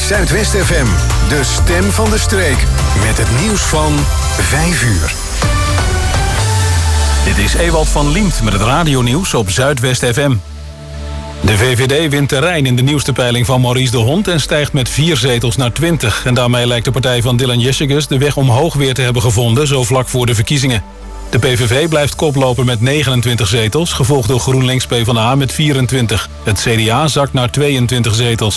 Zuidwest FM, de stem van de streek. Met het nieuws van 5 uur. Dit is Ewald van Liemt met het radionieuws op Zuidwest FM. De VVD wint terrein in de nieuwste peiling van Maurice de Hond en stijgt met 4 zetels naar 20. En daarmee lijkt de partij van Dylan Jessicus de weg omhoog weer te hebben gevonden, zo vlak voor de verkiezingen. De PVV blijft koploper met 29 zetels, gevolgd door GroenLinks PvdA met 24. Het CDA zakt naar 22 zetels.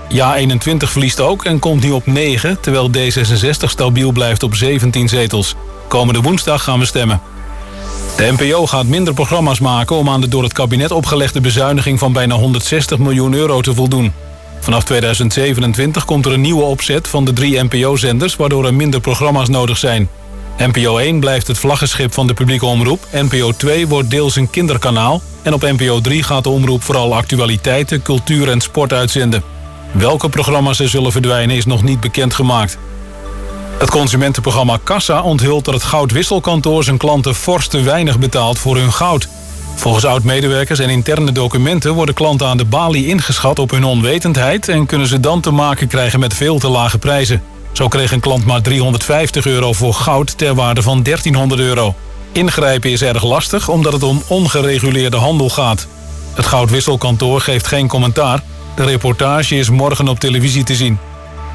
Ja21 verliest ook en komt nu op 9, terwijl D66 stabiel blijft op 17 zetels. Komende woensdag gaan we stemmen. De NPO gaat minder programma's maken om aan de door het kabinet opgelegde bezuiniging van bijna 160 miljoen euro te voldoen. Vanaf 2027 komt er een nieuwe opzet van de 3 NPO-zenders, waardoor er minder programma's nodig zijn. NPO 1 blijft het vlaggenschip van de publieke omroep, NPO 2 wordt deels een kinderkanaal en op NPO 3 gaat de omroep vooral actualiteiten, cultuur en sport uitzenden. Welke programma's er zullen verdwijnen is nog niet bekendgemaakt. Het consumentenprogramma Kassa onthult dat het goudwisselkantoor zijn klanten fors te weinig betaalt voor hun goud. Volgens oud-medewerkers en interne documenten worden klanten aan de balie ingeschat op hun onwetendheid en kunnen ze dan te maken krijgen met veel te lage prijzen. Zo kreeg een klant maar €350 voor goud ter waarde van €1300. Ingrijpen is erg lastig omdat het om ongereguleerde handel gaat. Het goudwisselkantoor geeft geen commentaar. De reportage is morgen op televisie te zien.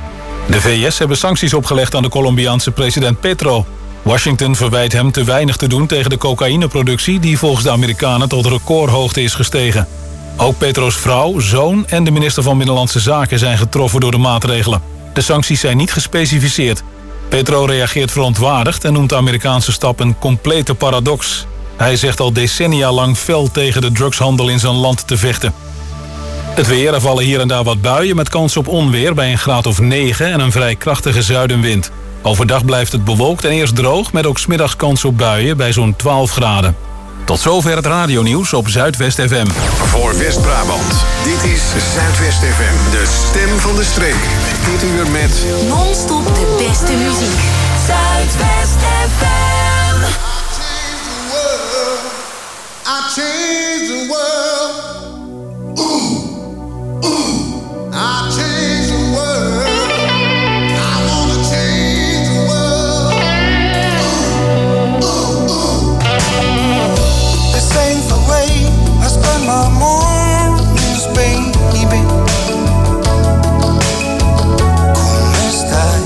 De VS hebben sancties opgelegd aan de Colombiaanse president Petro. Washington verwijt hem te weinig te doen tegen de cocaïneproductie die volgens de Amerikanen tot recordhoogte is gestegen. Ook Petro's vrouw, zoon en de minister van Binnenlandse Zaken zijn getroffen door de maatregelen. De sancties zijn niet gespecificeerd. Petro reageert verontwaardigd en noemt de Amerikaanse stap een complete paradox. Hij zegt al decennia lang fel tegen de drugshandel in zijn land te vechten. Het weer, er vallen hier en daar wat buien met kans op onweer bij een graad of 9 en een vrij krachtige zuidenwind. Overdag blijft het bewolkt en eerst droog met ook 's middags kans op buien bij zo'n 12 graden. Tot zover het radionieuws op Zuidwest FM. Voor West-Brabant, dit is Zuidwest FM, de stem van de streek. Dit uur met non-stop de beste muziek. Zuidwest FM. I change the world. I change the world. I wanna change the world. This ain't the way I spend my mornings, baby. Come estás?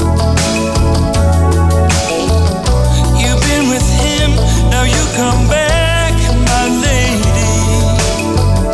You've been with him, now you come back, my lady.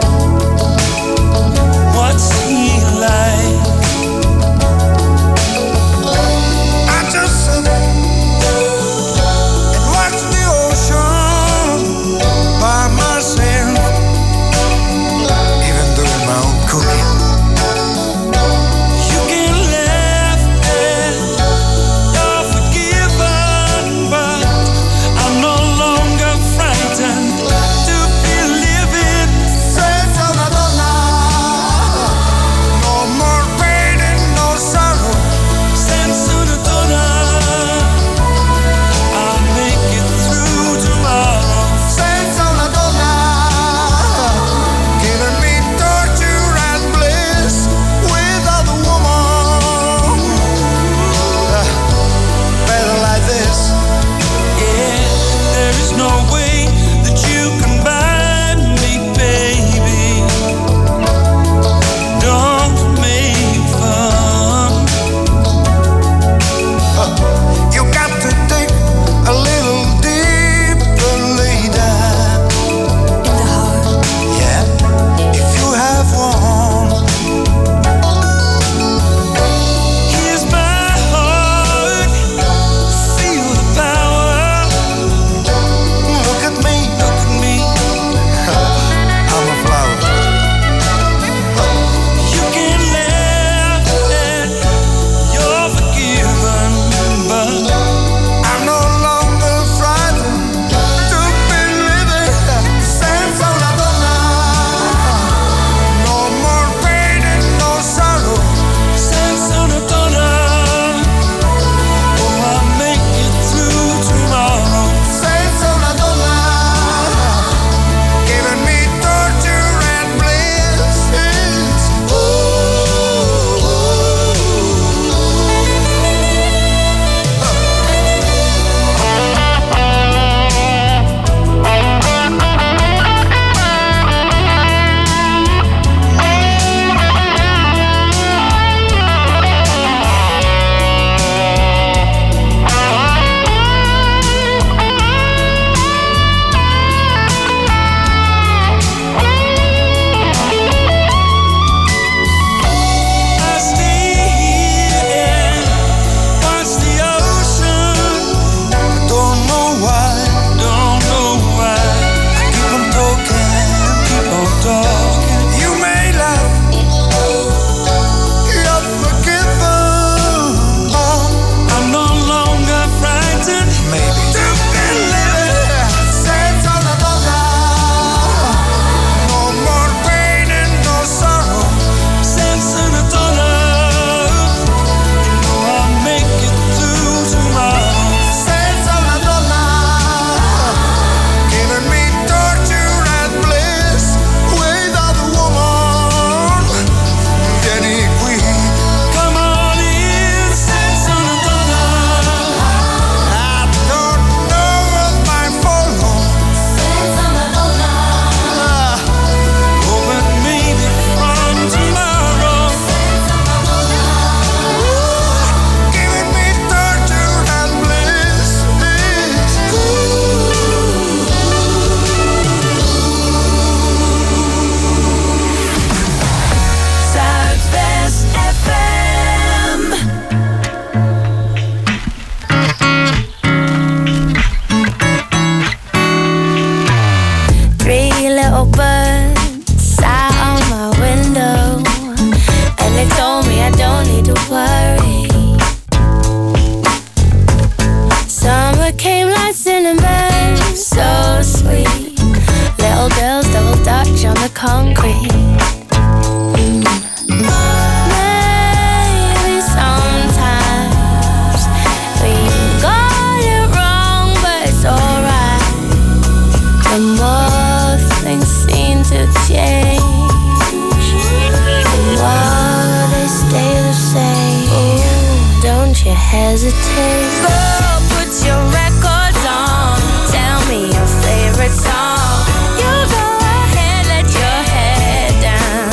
you hesitate? Girl, put your records on. Tell me your favorite song. You go ahead, let your head down.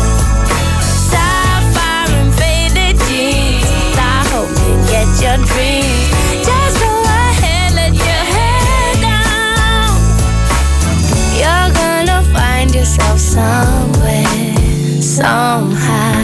Sapphire and faded jeans. I hope you get your dreams. Just go ahead, let your head down. You're gonna find yourself somewhere, somehow.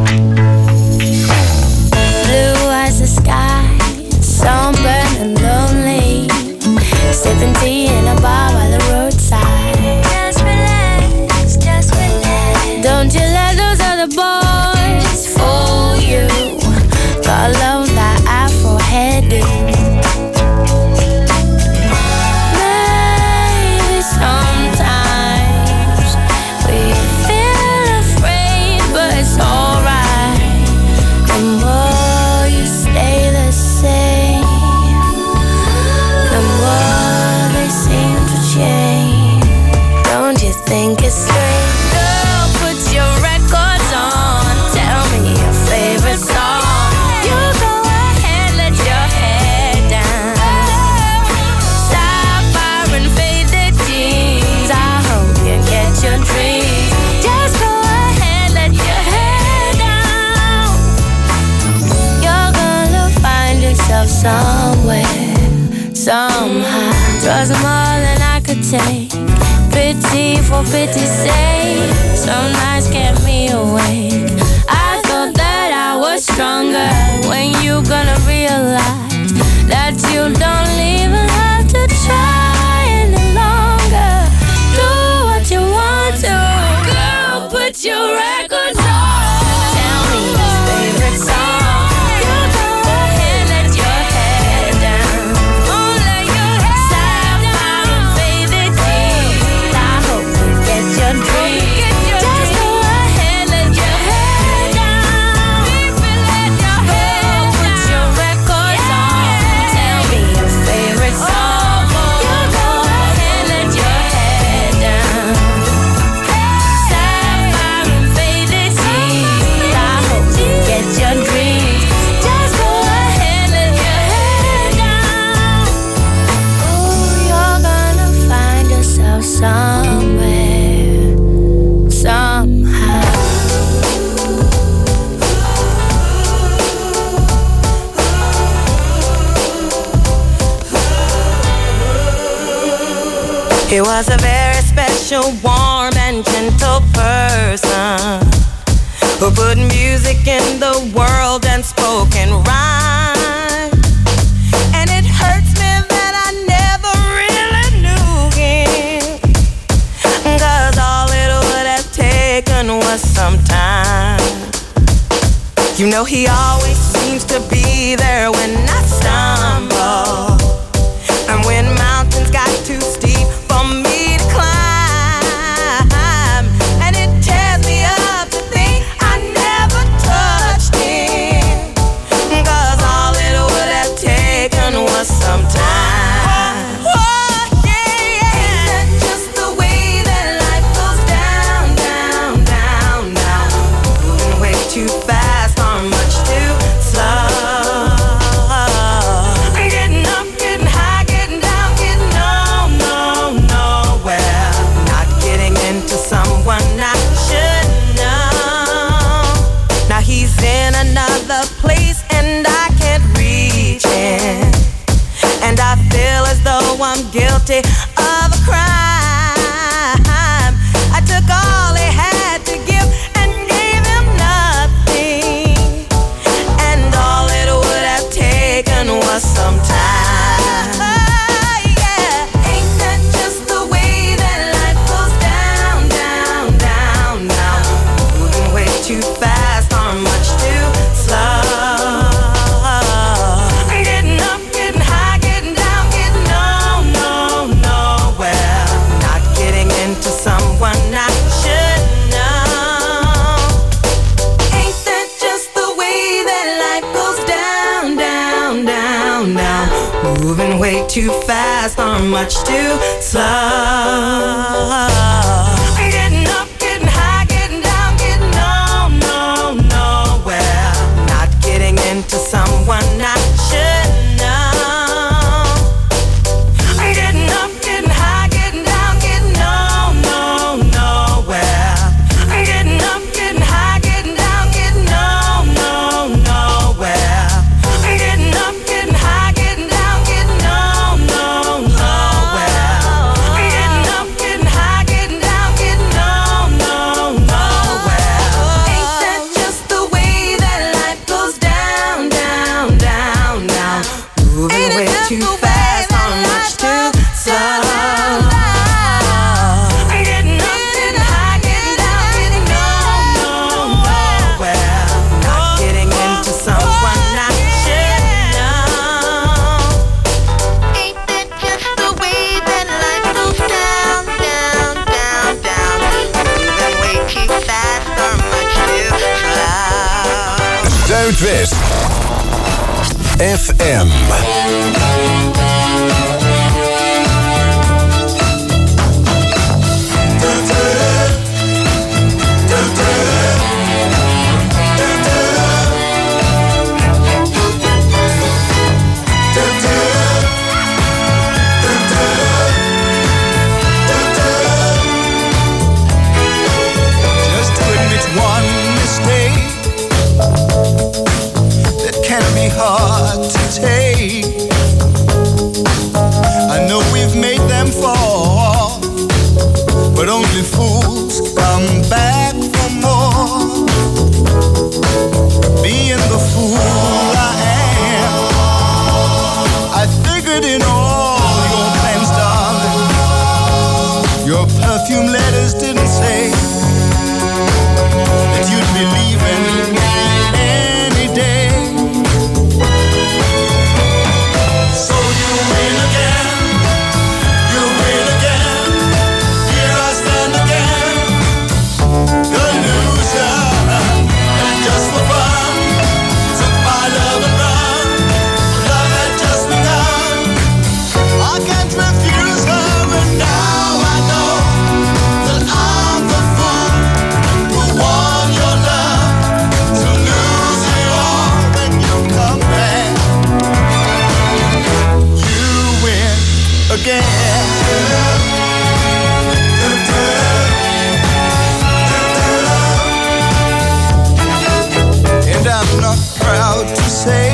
Blue as the sky, sunburned and lonely, sipping tea in a bar by the roadside. Just relax, just relax. Don't you let those other boys fool you. Follow that Afro heading. Maybe sometimes we feel afraid, but it's alright. The more you stay the same, the more they seem to change. Don't you think it's strange? Girl, put your records on. Tell me your favorite song. You go ahead, let your head down. Sapphire and faded jeans. I hope you get your dreams. Just go ahead, let your head down. You're gonna find yourself somewhere, somehow. Trust more than I could take. Pity for pity's sake. Some nights kept me awake. I thought that I was stronger. When you gonna realize that you don't even have to try any longer? Do what you want to. Girl, put your records on. Tell me your favorite song. You go ahead, let your head down. Oh, let your head Sapphire and faded jeans. I hope you get your dreams. Just go ahead, let your head down. Girl, put your records on. Tell me your favorite song. You go ahead, let your head down. Sapphire and faded jeans. I hope you get your dreams. Just go ahead, let your head down. Ooh, you're gonna find yourself somewhere, somehow. He was a very special, warm and gentle person who put music in the world and spoke in rhyme. And it hurts me that I never really knew him, 'cause all it would have taken was some time. You know he always seems to be there when I stumble, and when mountains got too steep for me to climb, and it tears me up to think I never touched him, 'cause all it would have taken was some time. Oh, yeah. Ain't that just the way that life goes down, down, down, down? Moving way too fast or much too slow. Getting up, getting high, getting down, getting nowhere. Not getting into someone I should know. Now he's in another place and I can't reach him, and I feel as though I'm guilty of a crime. I took all he had to give and gave him nothing, and all it would have taken was some time. Yeah. Ain't that just the way that life goes down, down, down, down? Moving way too fast or much too slow. Getting up, getting high, getting down, getting nowhere. Not getting into someone I should know. Ain't that just the way that life goes down, down, down, down? Moving way too fast or much too slow. Getting up, getting high, getting down, getting nowhere. Not getting into someone FM. Hard to take. I know we've made them fall, but only fools come back for more. Being the fool I am, I figured in all your plans, darling, your perfume letters didn't say that you'd be leaving any day. And I'm not proud to say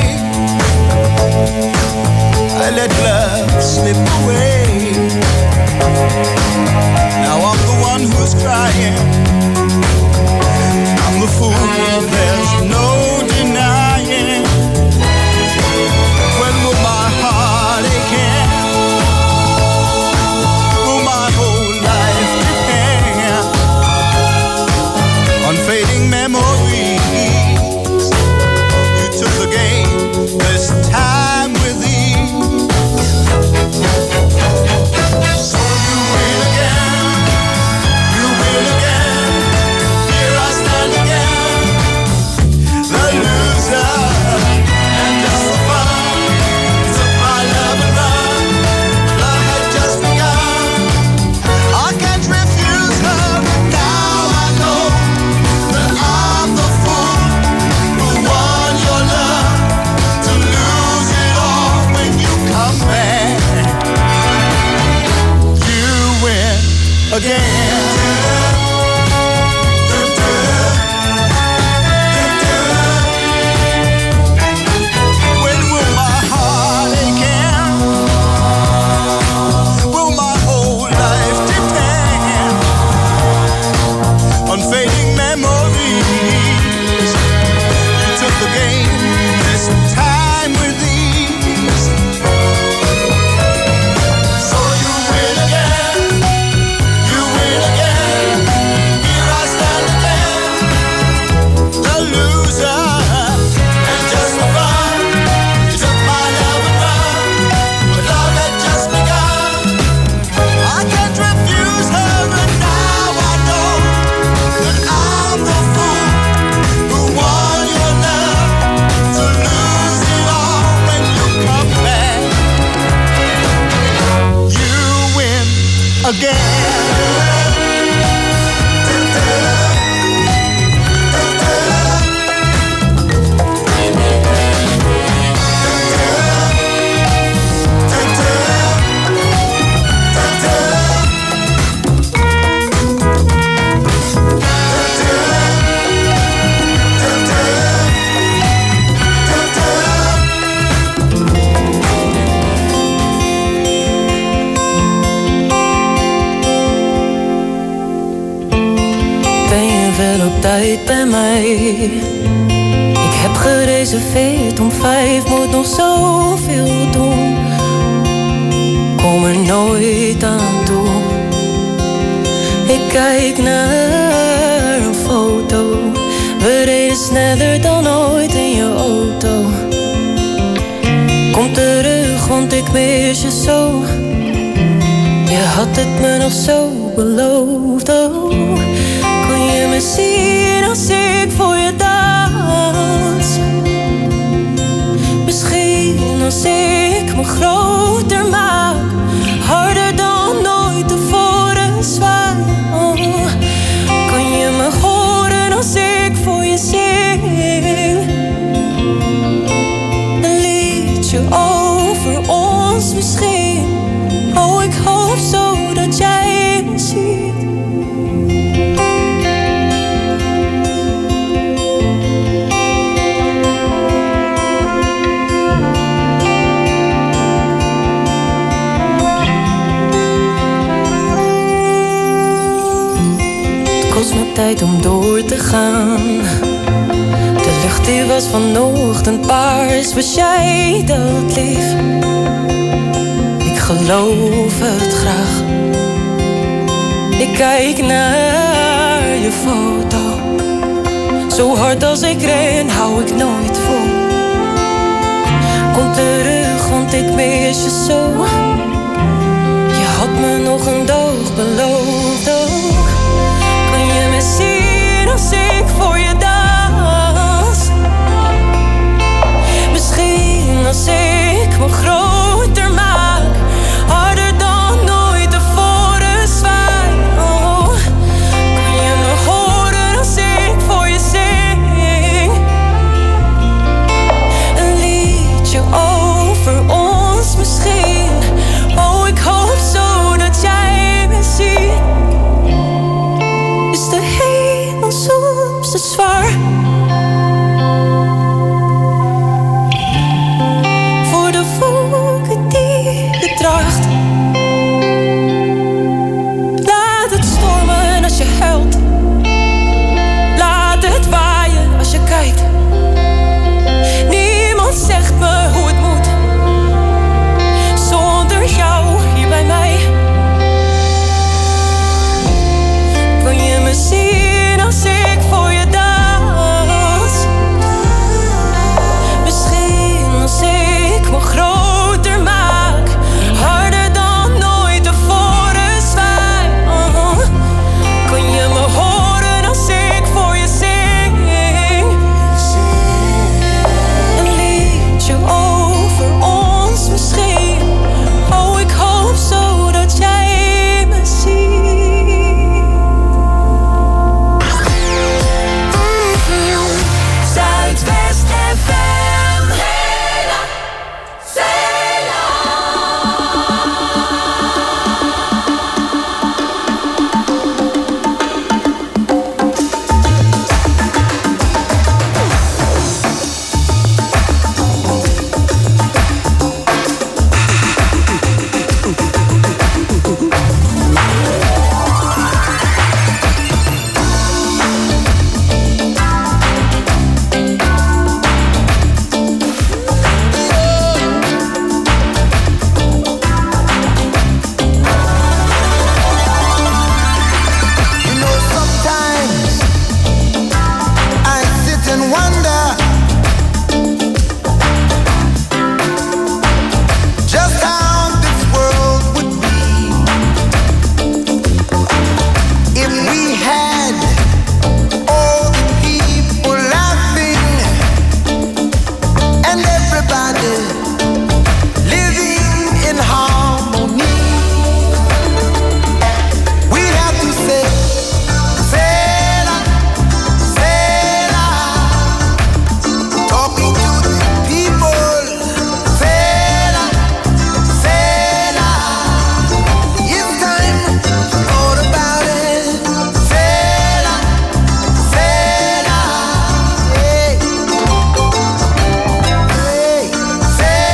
I let love slip away. Now I'm the one who's crying, I'm the fool, there's no denying. When will my heart again? Will my whole life depend on fading memories? You took the game this time with ease. So you win again, you win again. Here I stand again, the loser. And just for fun, took my love and run. Love had just begun. I can't refuse her, but now I know that I'm the fool who won your love, to lose it all when you come back. You win again. When will my heart again? Will my whole life depend on fading memories? You took the game this time with ease. So you win again, you win again. Here I stand again, the loser. And just for fun, you took my love and run, but love had just begun. I can't refuse her, but now I know that I'm the fool who won your love, to lose it all when you come back. You win again. Ben je wel op tijd bij mij? Ik heb gereserveerd om 5, moet nog zoveel doen. Kom er nooit aan toe. Ik kijk naar een foto. We reden sneller dan ooit in je auto. Kom terug, want ik mis je zo. Je had het me nog zo beloofd, oh. Kon je me zien als ik voor je dans? Misschien ik me groter maak, harder dan ooit tevoren zwaai. Oh, kan je me horen als ik voor je zing? Een liedje over ons misschien. Oh, ik hoop zo dat jij me ziet. Tijd om door te gaan. De lucht die was vanochtend paars. Was jij dat lief? Ik geloof het graag. Ik kijk naar je foto. Zo hard als ik ren, hou ik nooit vol. Kom terug, want ik mis je zo. Je had me nog een dag beloofd ook. Kan je me zien als ik voor je dans? Misschien als ik me groter maak, harder dan ooit tevoren zwaai. Oh, kan je me horen als ik voor je zing? Een liedje over ons misschien. Oh, ik hoop zo dat jij me ziet. Is de hemel soms te zwaar? Voor de wolken die je draagt. Laat het stormen als je huilt. Laat het waaien als je kijkt. Niemand zegt me hoe het moet. Zonder jou hier bij mij. Kan je me zien als ik voor je dans? Misschien als ik me groter maak, harder dan ooit tevoren zwaai. Oh, kan je me horen als ik voor je zing? Een liedje over ons misschien. Oh, ik hoop zo dat jij me ziet. Zuidwest FM. You know, sometimes I sit and wonder just how this world would be if we had all the people laughing and everybody living in harmony. We'd have to say, Sela, Sela, talking to the people. Sela, Sela, it's time to thought about it. Sela, Sela, hey, hey, Sela.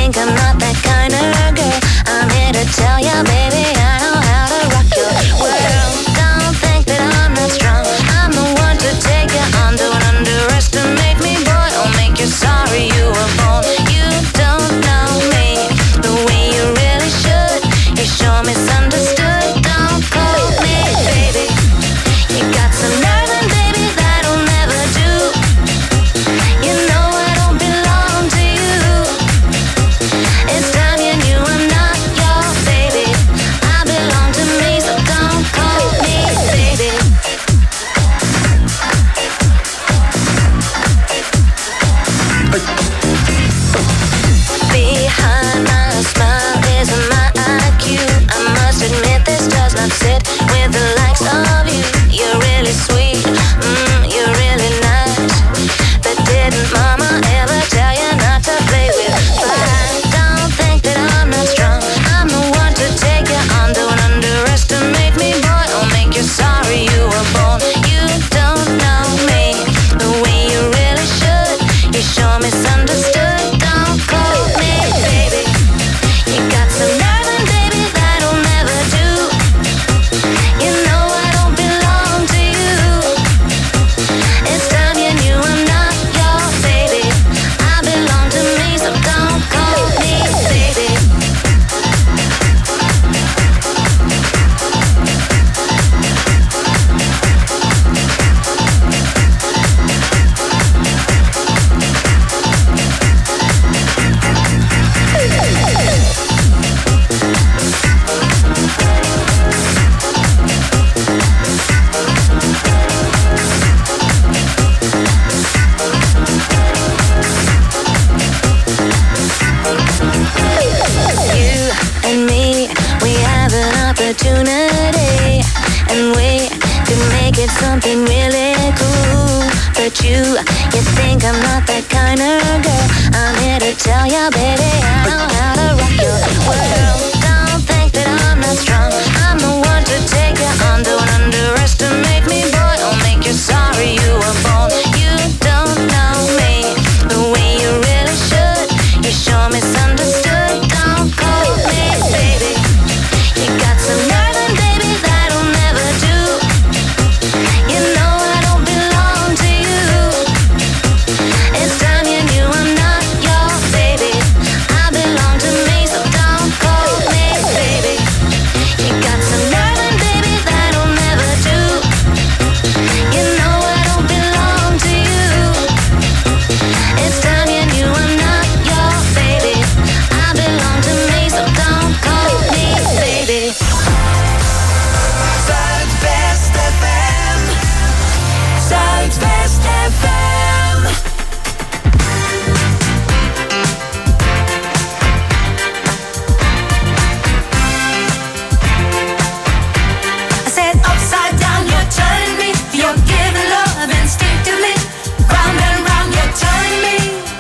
think I'm not that kind of girl. I'm here to tell ya, baby, I know how to rock your world. Don't think that I'm not strong. I'm the one to take you on. Don't underestimate me, boy. I'll make you sorry you were born. You don't know me the way you really should. You sure misunderstood. Don't call me baby. You got some nerve, and baby, that'll never do. You know I don't belong to you. It's time you knew I'm not your baby. I belong to me, so don't call me baby. Behind my smile is my IQ. I must admit this does not sit with the likes of you. You're really sweet, you're really nice. But didn't mama ever tell you not to play with fire? Don't think that I'm not strong. I'm the one to take you on. Don't underestimate me, boy. I'll make you sorry you were born. You don't know me the way you really should. You sure misunderstood. Don't call me baby. You got some nerve, and baby, that'll never do. You know I don't belong to you. It's time you knew I'm not your baby. I belong to me, so don't call me baby. You and me, we have an opportunity, and we could make it something really cool. But you think I'm not that kind of girl. I'm here to tell ya, baby, I know how to rock your world. Don't think that I'm not strong. I'm the one to take you on. Don't underestimate me, boy. I'll make you sorry you were born. You don't know me the way you really should. You sure misunderstood. Don't call me baby. You got some nerve, and baby, that'll never do. You know I don't belong to you. It's time you knew I'm not your baby. I belong to me, so don't call me baby. You got some nerve, and baby, that'll never do. You know I don't belong to you. It's time you knew I'm not your baby. I belong to me, so don't call me baby. Zuidwest FM. Zuidwest FM. I said upside down, you turn me. You're giving love instinctively. Round and round, you turn me.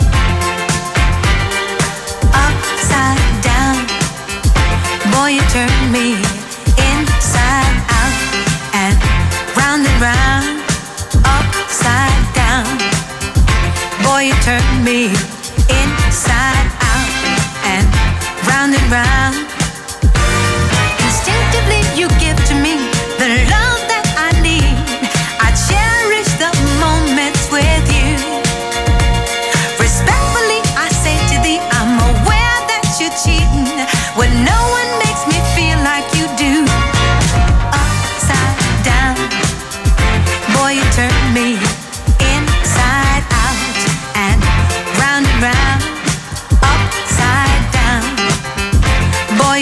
Upside down, boy, you turn me inside out and round, upside down. Boy, you turn me inside out and round. Instinctively, you give to me the love that I need. I cherish the moments with you. Respectfully, I say to thee, I'm aware that you're cheating when no one makes me feel like you do. Upside down, boy, you turn me inside out and round, upside down. Boy,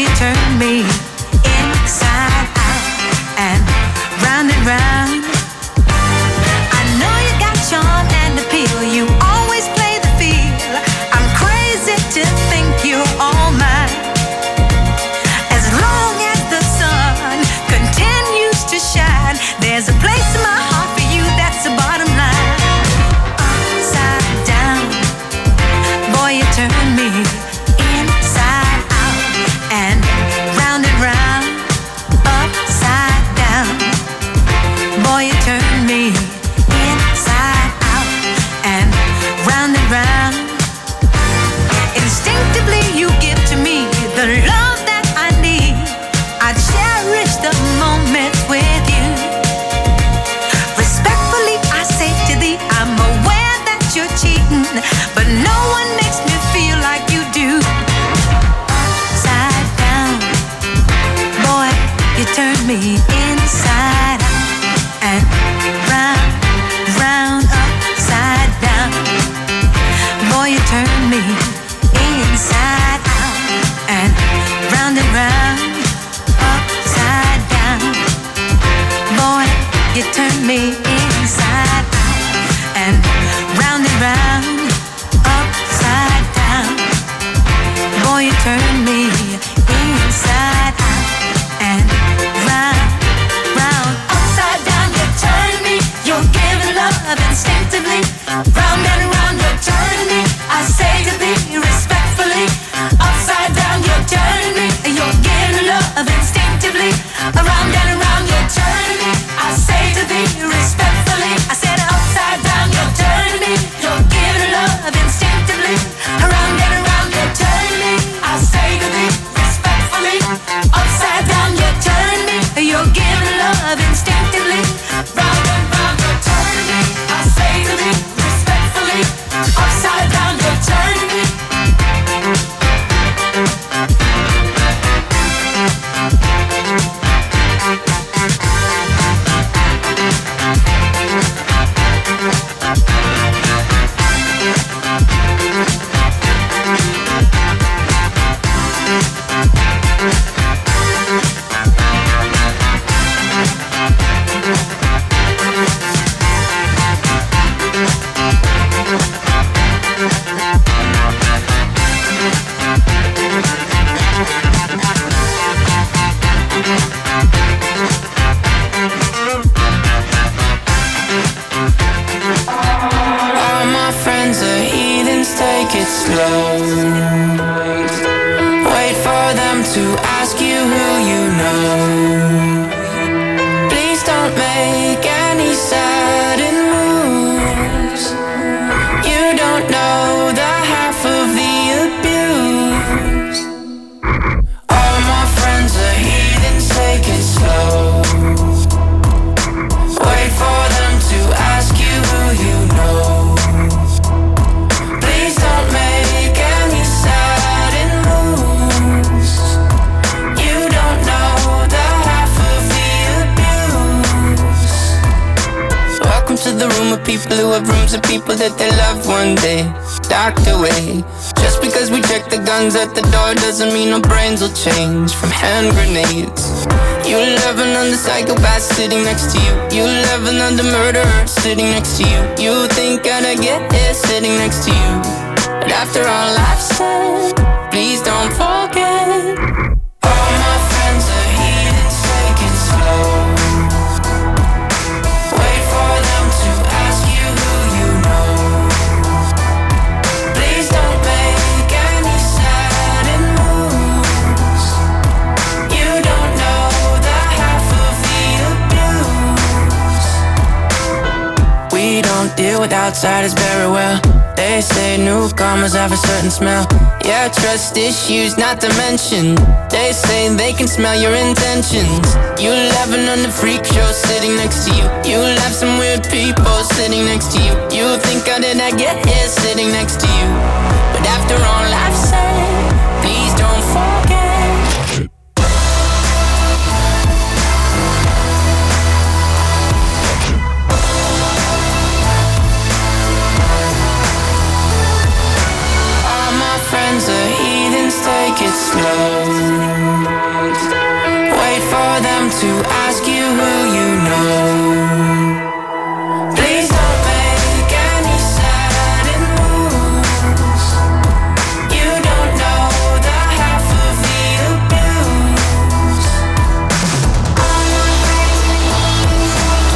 turn me inside out and round and round, upside down. Boy, you turn me inside out and round, round, upside down. You turn me, you're giving love instinctively. Round and round, you turn me. I say to thee respectfully, upside down, you turn me. You're giving love instinctively. Around and around, you turn me. I say to thee respectfully. I said upside down, you turn me. You're giving love instinctively. Around and around, you turn me. I say to thee respectfully. Upside down, you turn me. You're giving love instinctively. Round and round, you turn me. I say to thee respectfully. Upside down, you turn me. All my friends are heathens, take it slow. Wait for them to ask you who you know. Please don't make any sudden moves. You don't know the half of the abuse. All my friends are heathens, take it slow. Wait for them to ask you who you know. Please don't make any sudden moves. You don't know the half of the abuse. Welcome to the room of people who have rooms of people that they loved one day docked away. Just because we check the guns at the door doesn't mean our brains will change from hand grenades. You love another psychopath sitting next to you. You love another murderer sitting next to you. You think I'd get here sitting next to you. But after all I've said, please don't forget. All my friends are heathens, take it slow. Wait for them to ask you who you know. Please don't make any sudden moves. You don't know the half of the abuse. We don't deal with outsiders very well. They say newcomers have a certain smell. Yeah, trust issues not to mention. They say they can smell your intentions. You laughing on the freak show sitting next to you. You laugh some weird people sitting next to you. You think how did I get here sitting next to you. But after all I've said, please don't forget. Friends are heathens, take it slow. Wait for them to ask you who you know. Please don't make any sudden moves. You don't know the half of the abuse. All my friends are heathens,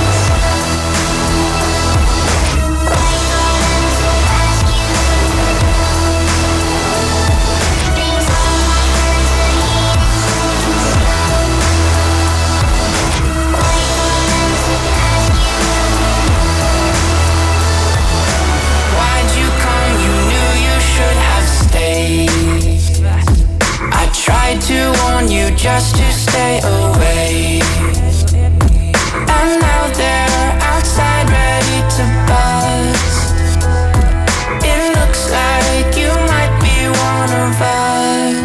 wait for them to ask you who you know. Why'd you come? You knew you should have stayed. I tried to warn you just to stay away. And now they're outside ready to bust. It looks like you might be one of us.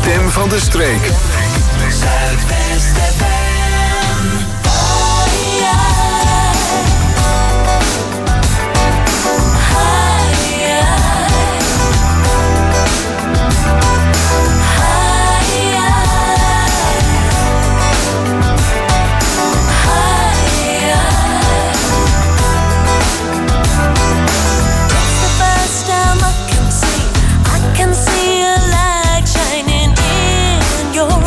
stem van de streek. Zuidwest FM. I can see a light shining in your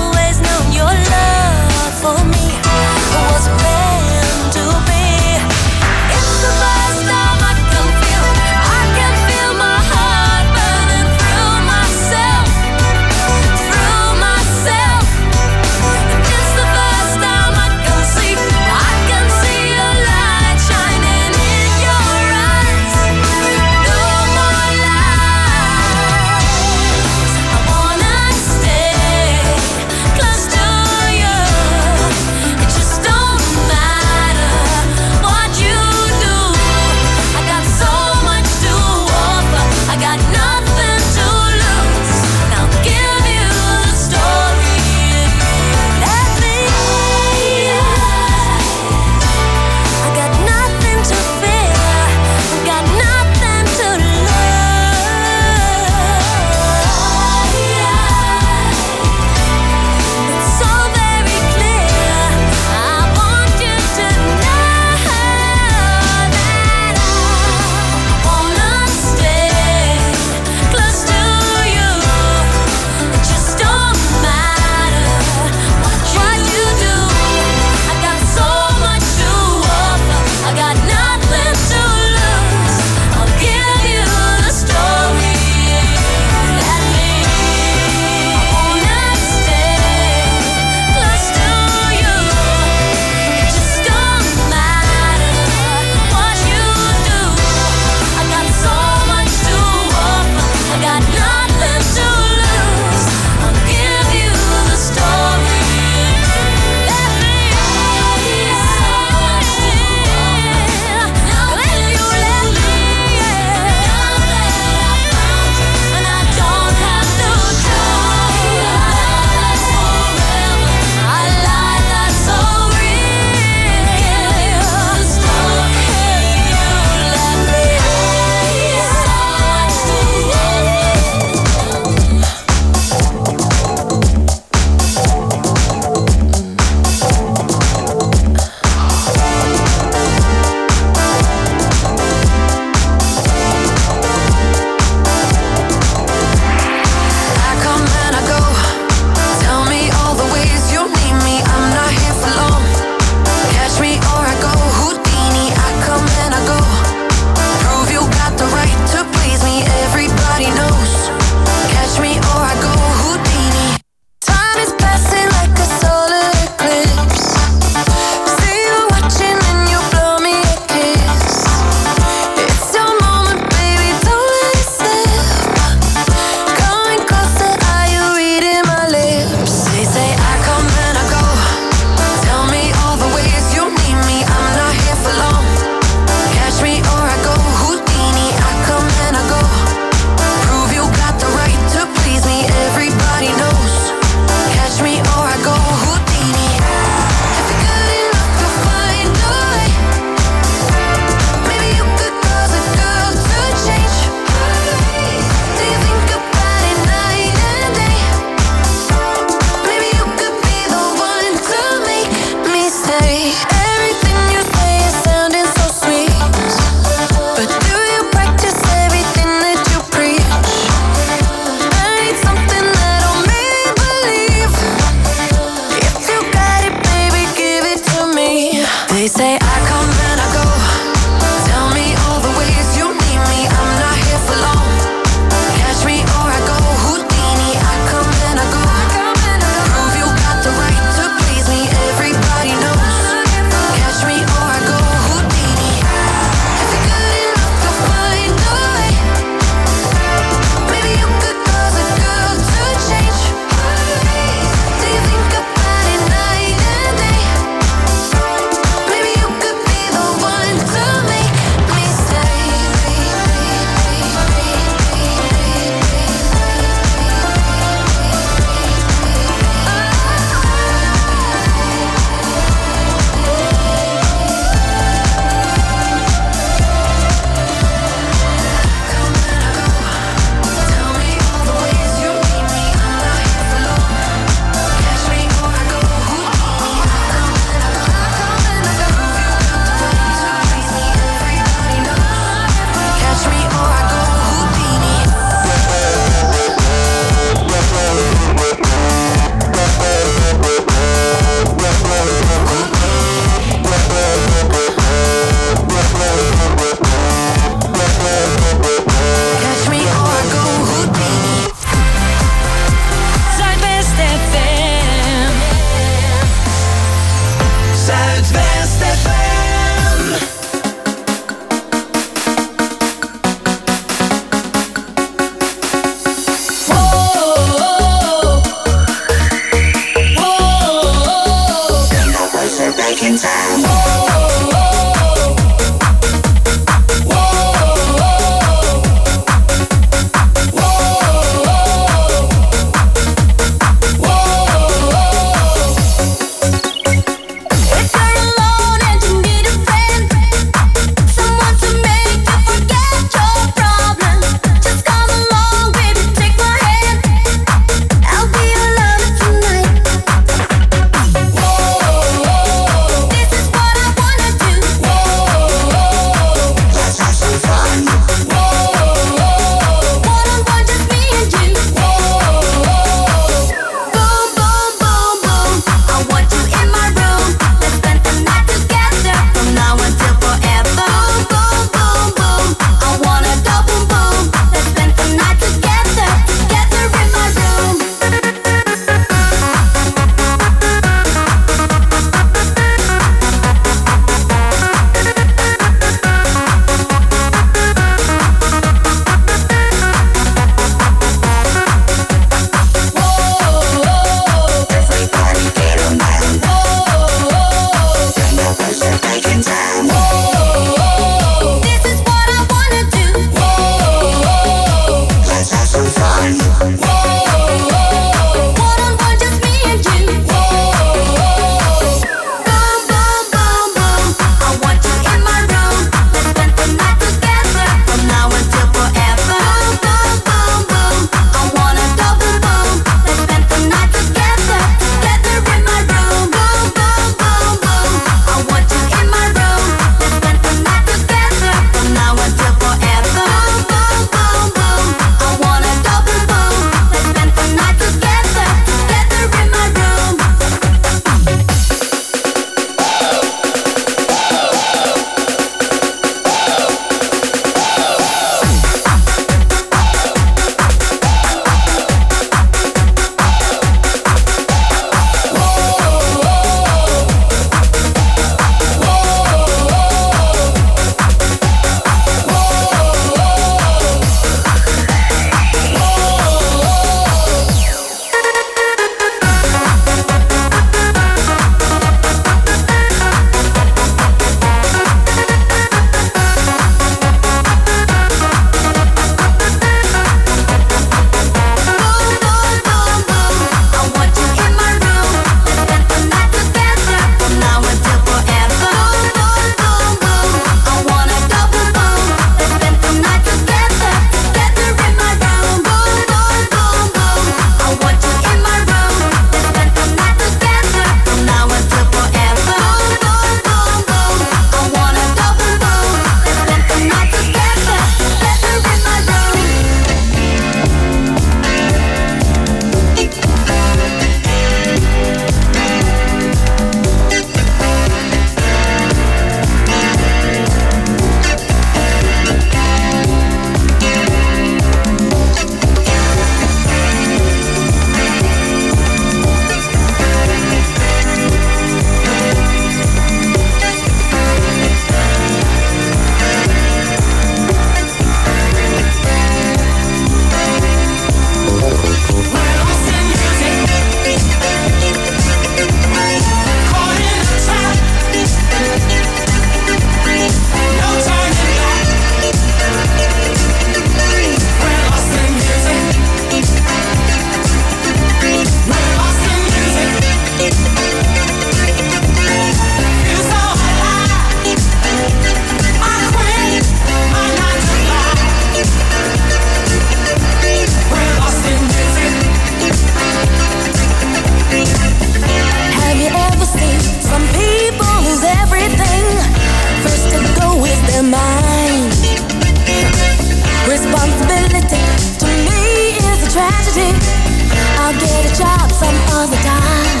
was the time.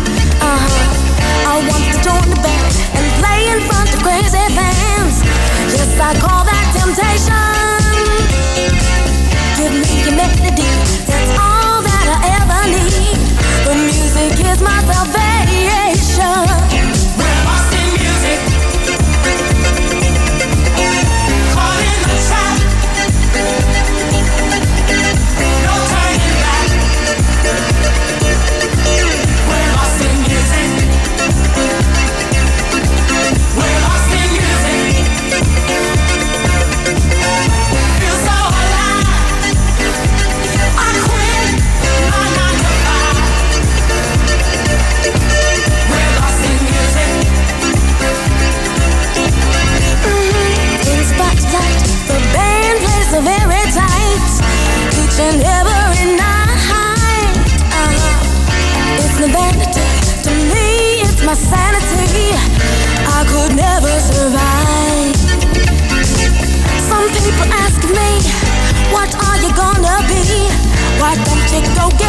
I want to join the band and play in front of crazy fans. Yes, I call that temptation. Give me your melody, that's all that I ever need. The music is my salvation. We're lost in music. Caught in the trap. No turning back. We're lost in music. We're lost in music. Feel so alive. I quit my 9 to 5. We're lost in music. In spotlight, the band plays so very tight, each and every night. It's no vanity, to me it's my sanity. I could never survive. Some people ask me, what are you gonna be? Why don't you go get